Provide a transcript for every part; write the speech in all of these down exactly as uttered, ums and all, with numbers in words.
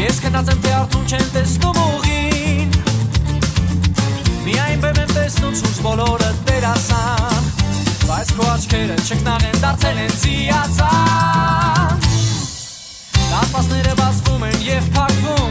Ես կնած եմ թե արդուն չեն տեսնում ուղին Միայն բեմ եմ տեսնում շուրջ բոլորը դերասան Բայց քո աչքերը չկնաղեն դարձել են զիացան Դարպասները բացվում են և փակվում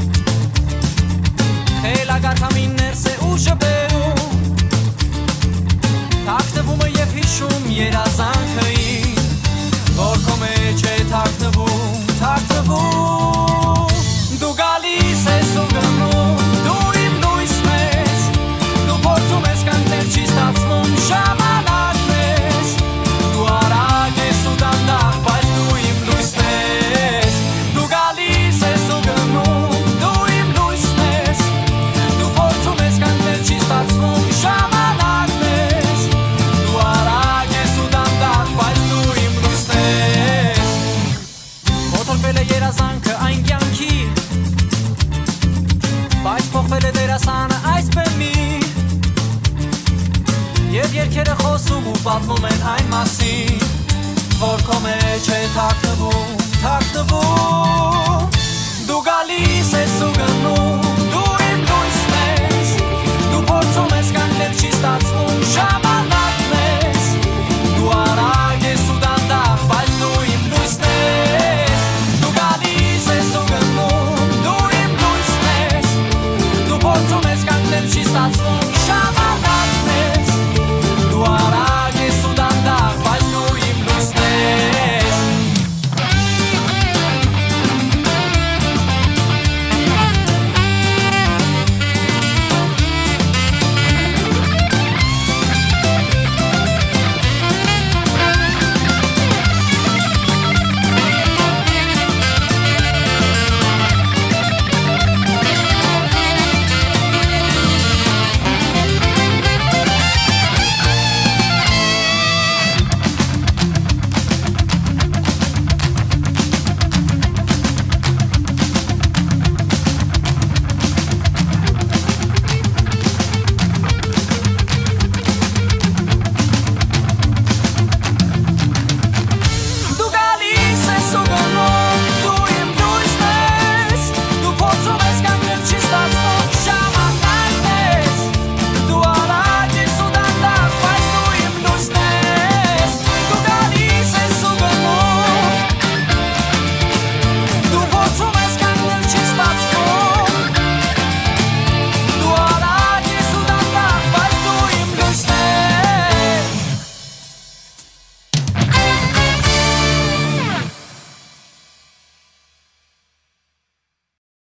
Խելագարքամիններ սե ուժը բերում Թաքնվում է և հիշում երազանքային Որ քո մեջ է թաքնվում, թաքնվում Դու գալիս ես ու գնում, դու իմ լույսն ես Դու փորձում ես կանգնել չի ստացվում ժամանակն ես Դու արագ ես ու դանդաղ, բայց դու իմ լույսն ես Դու գալիս ես ու գնում, դու իմ լույսն ես Դու փորձում ես կանգնել չի ստացվում ժամանակն ես Դու արագ ես ու դանդաղ, բայց դու իմ լույսն ես Ոտորվել է երազանքը այն կյանքի Բայց փոխվել է դերասանը այս բեմի Եվ երգերը խոսում ու պատմում են այն մասին Որ քո մեջ է թաքնվում, թաքնվում